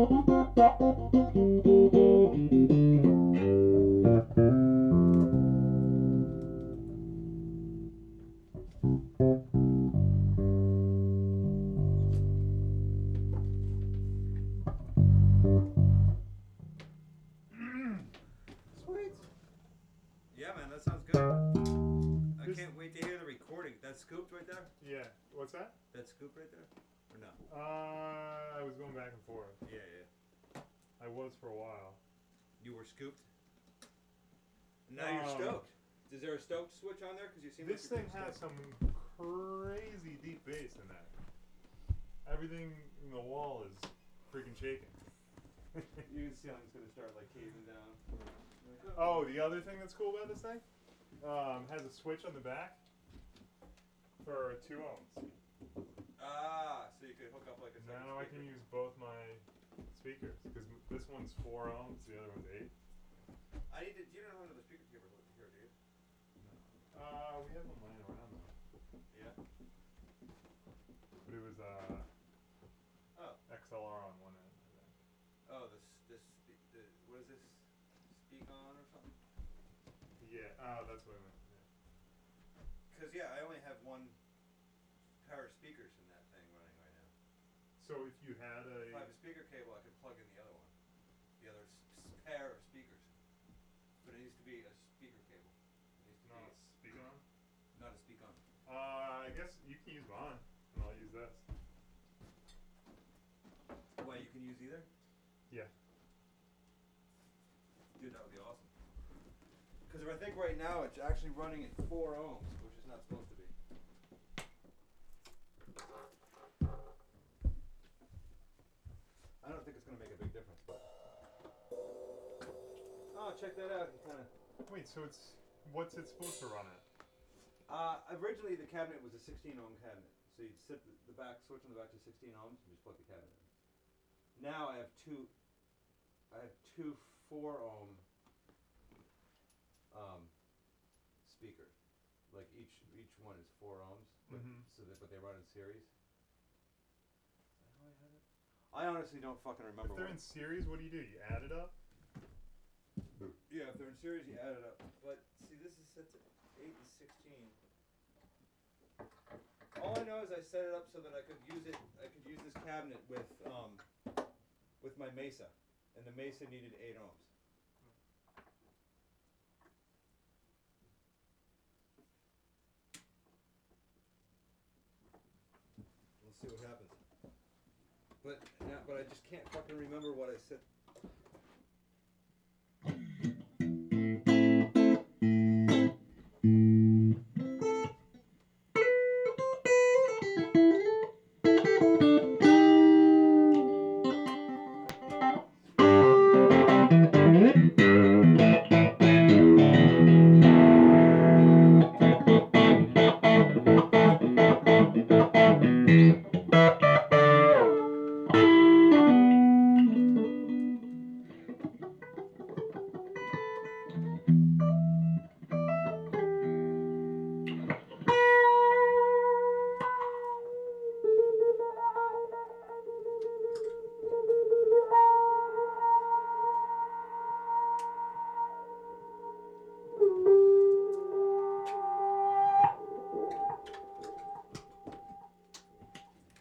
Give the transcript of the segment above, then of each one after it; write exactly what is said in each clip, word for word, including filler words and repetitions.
Sweet. Yeah, man, that sounds good. I This- can't wait to hear the recording. That scooped right there? Yeah. What's that? That scoop right there? Or no? Uh, I was going back and forth. Yeah, yeah. I was for a while. You were scooped? Now you're Um, stoked. Is there a stoked switch on there? Because you seem This like thing you're has stoked. some crazy deep bass in that. Everything in the wall is freaking shaking. You can see I'm just gonna start like caving down. Oh, the other thing that's cool about this thing, um, has a switch on the back for two ohms. Ah, so you could hook up like a second Now I can speaker. use both my speakers because this one's four ohms, the other one's eight. I need to. You don't have another speaker cable here, do you? Uh, we have them lying around though. Yeah. But it was uh, Oh. X L R on one end, I think. Oh, this this spe- the, what is this? Speak on or something? Yeah. Oh, that's what I meant. Yeah. Because yeah, I only have one pair of speakers in that thing running right now. So if you had a. If I have a speaker cable, I could plug in the other one, the other s- s- pair of speakers. But it needs to be a speaker cable. It needs to Not be a speak on? not a speak on. Uh, I guess you can use mine, and I'll use this. Why, you can use either? Yeah. Dude, that would be awesome. Because if I think right now, it's actually running at four ohms, which is not supposed to be. I don't think it's going to make a big difference, but. Oh, check that out. You kind of. Wait, so it's what's it supposed to run at? Uh, originally the cabinet was a sixteen ohm cabinet, so you'd set the, the back switch on the back to sixteen ohms and just plug the cabinet in. Now I have two. I have two four ohm um, speakers. Like each each one is four ohms, but Mhm. so that but they run in series. Is that how I have it? I honestly don't fucking remember. If they're what in series, what do you do? You add it up? Yeah, if they're in series, you add it up. But see, this is set to eight and sixteen. All I know is I set it up so that I could use it. I could use this cabinet with um, with my Mesa, and the Mesa needed eight ohms. We'll see what happens. But now, but I just can't fucking remember what I said.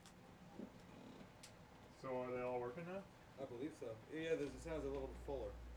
So are they all working now? I believe so. Yeah, there's, it sounds a little bit fuller.